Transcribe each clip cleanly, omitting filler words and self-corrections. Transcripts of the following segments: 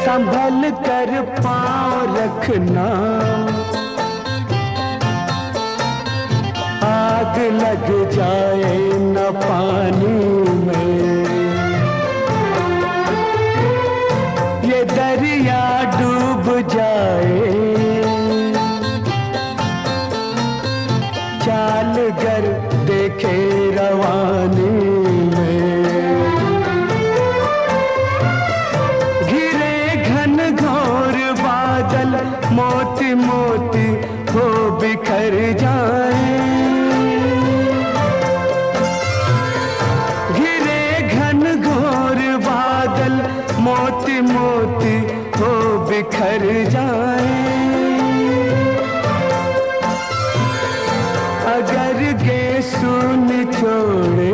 संभल कर पाँव रखना, आग लग जाए न पानी में। ये दरिया डूब जाए, चाल गर देखे रवानी में। घिरे घन घोर बादल मोती मोती हो बिखर जाए। घिरे घन घोर बादल मोती मोती हो बिखर जाए। अगर गेसू निचोड़े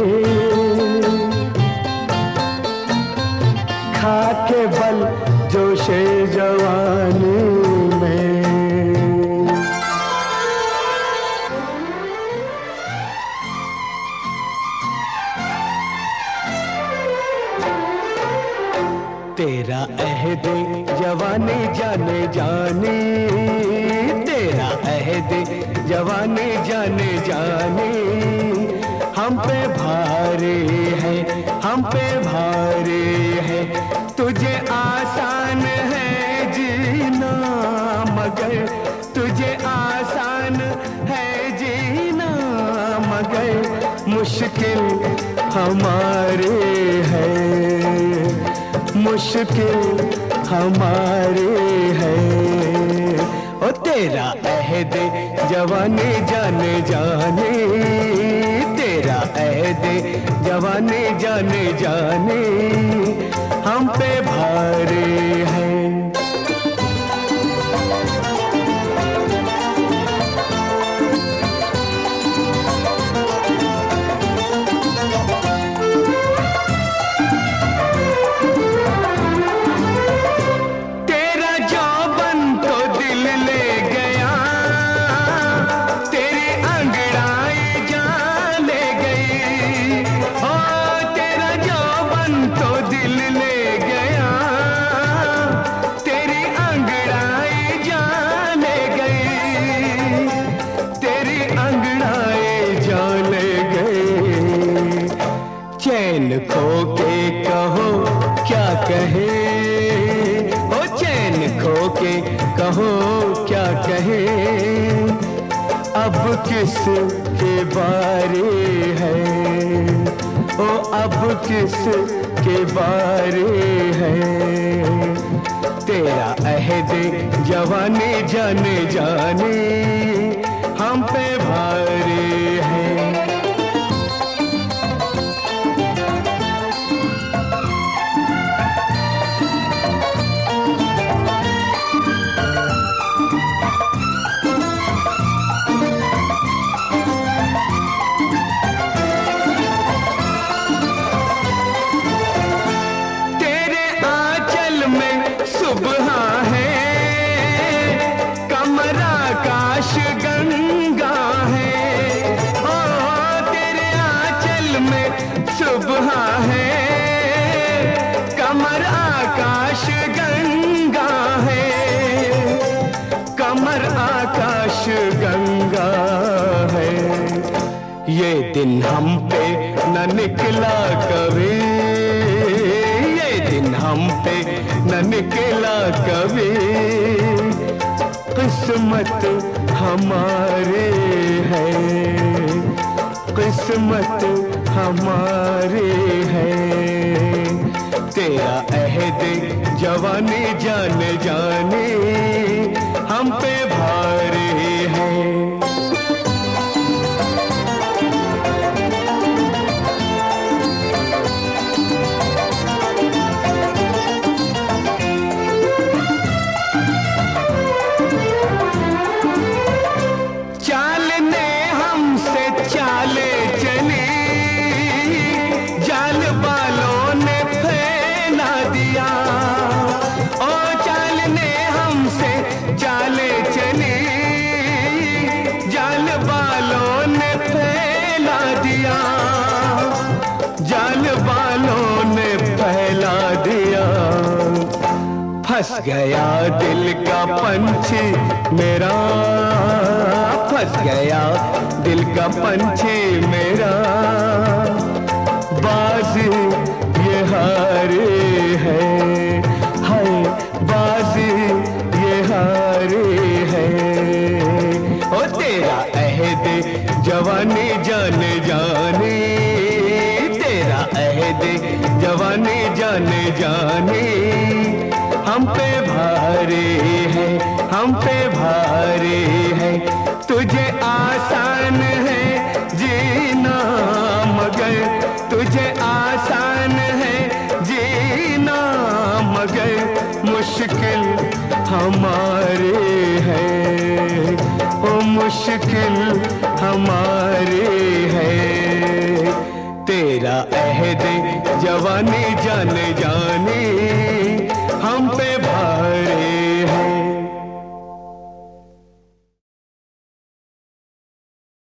खाके बल जोशे जवानी में। तेरा अहद जवानी जाने जाने, तेरा अहद जवानी जाने जाने, हम पे भारी है, हम पे भारी है। तुझे आसान है जीना मगर, तुझे आसान है जीना मगर मुश्किल हमारे है, मुश्किल हमारे है। ओ तेरा अहद जवानी जाने जाने, तेरा अहद जवानी जाने जाने, हम पे भारी है। चैन खो के कहो क्या कहे, ओ चैन खो के कहो क्या कहे। अब किस के बारे है, ओ अब किस के बारे है। तेरा अहद जवानी जाने जाने, हम पे भारी है। सुबह है कमर आकाश गंगा है, ओ तेरे आंचल में सुबह है कमर आकाश गंगा है, कमर आकाश गंगा है। ये दिन हम पे न निकला कभी, ये दिन हम पे न निकला कभी। किस्मत हमारे है, किस्मत हमारे है। तेरा अहद जवानी जाने जाने, हम पे भारी है। चाले फंस गया दिल का पंछी मेरा, फंस गया दिल का पंछी मेरा, बाजी ये हारे है, हाय बाजी ये हारे है। ओ तेरा अहद जवानी जाने जाने, तेरा अहद जवानी जाने जाने, हम पे भारी है, हम पे भारी है। तुझे आसान है जीना मगर, तुझे आसान है जीना मगर मुश्किल हमारे है, ओ मुश्किल हमारे है। तेरा अहद जवानी जाने जाने, हम पे भारी